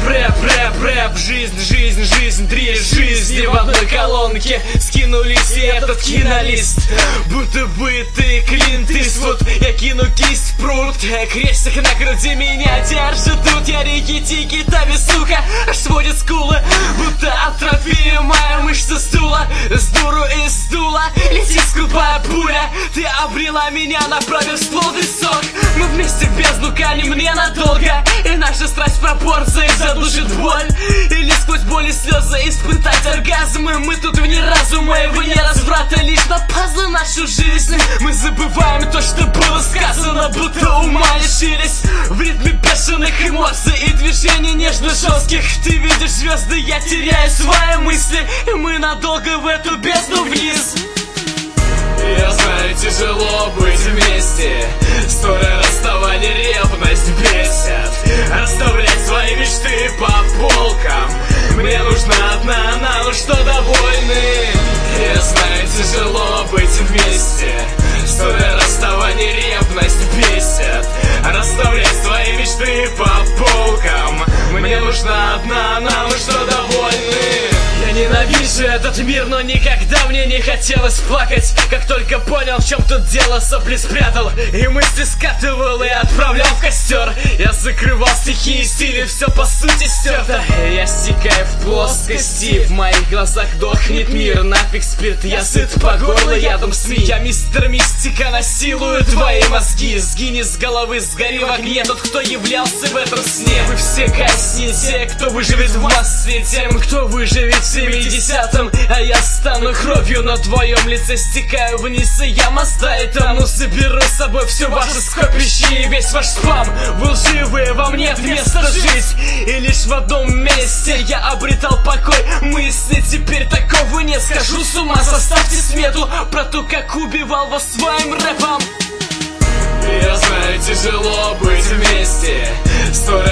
рэп, жизнь, три жизни в одной колонке скинулись, и этот кинолист. Будто бы ты Клинт Иствуд, я кину кисть в пруд. Крестик на груди меня держит тут. Я рики-тики, тави, сука, аж сводит скулы. Будто атрофия моя мышца стула. С дуру и стула летит скупая пуля. Ты обрела меня, направив ствол в висок. Мы вместе в бездну канем ненадолго, и наша страсть в пропорции задушит боль. Или сквозь боль и слезы испытать оргазмы. Мы тут вне разума и вне разврата, лишь на пазлы нашу жизнь. Мы забываем то, что было сказано, будто ума лишились в ритме бешеных эмоций и движений нежно-жестких. Ты видишь звезды, я теряю свои мысли, и мы надолго в эту бездну вниз. Я знаю, тяжело быть вместе. Ссоры, расставание, ревность бесят. Расставлять свои мечты по полкам. Мне нужна одна она, ну что, довольны? Я знаю, тяжело быть вместе. Ссоры, расставание, ревность бесят. Расставлять свои мечты по полкам. Мне нужна одна она, ну что, довольны? Я ненавижу этот мир, но никогда мне не хотелось плакать. Как только понял, в чем тут дело, сопли спрятал и мысли скатывал и отправлял в костер. Я закрывал стихи и стили, все по сути стерто. Я стекаю в плоскости, в моих глазах дохнет мир. Нафиг спирт, я сыт по горло ядом СМИ. Я мистер Мистика, насилую твои мозги. Сгини с головы, сгори в огне тот, кто являлся в этом сне. Вы все казните, кто выживет в массе, тем, кто выживет в 70-м. А я стану кровью на твоем лице, стекаю вниз, и я моста и тону. Заберу с собой все ваше скопище и весь ваш спам. Вы лживые, вам нет места жить. И лишь в одном месте я обретал покой мысли. Теперь такого не скажу с ума. Составьте смету про то, как убивал вас своим рэпом. Я знаю, тяжело быть вместе.